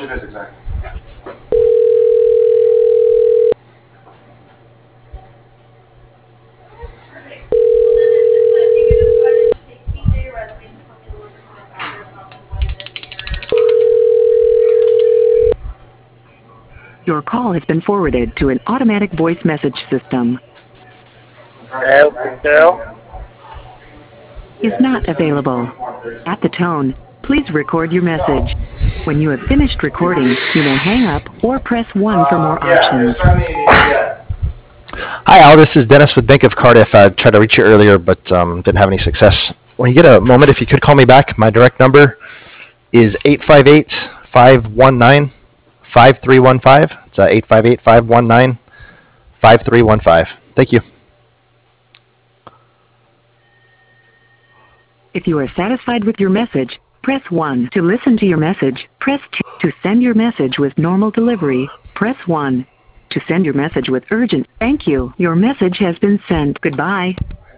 is exactly. Your call has been forwarded to an automatic voice message system. Is not available. At the tone, please record your message. When you have finished recording, you may hang up or press 1 for more options. Hi, Al. This is Dennis with Bank of Cardiff. I tried to reach you earlier, but didn't have any success. When you get a moment, if you could call me back, my direct number is 858-519-5315. It's 858-519-5315. Thank you. If you are satisfied with your message, press 1 to listen to your message. Press 2 to send your message with normal delivery. Press 1 to send your message with urgent. Thank you. Your message has been sent. Goodbye.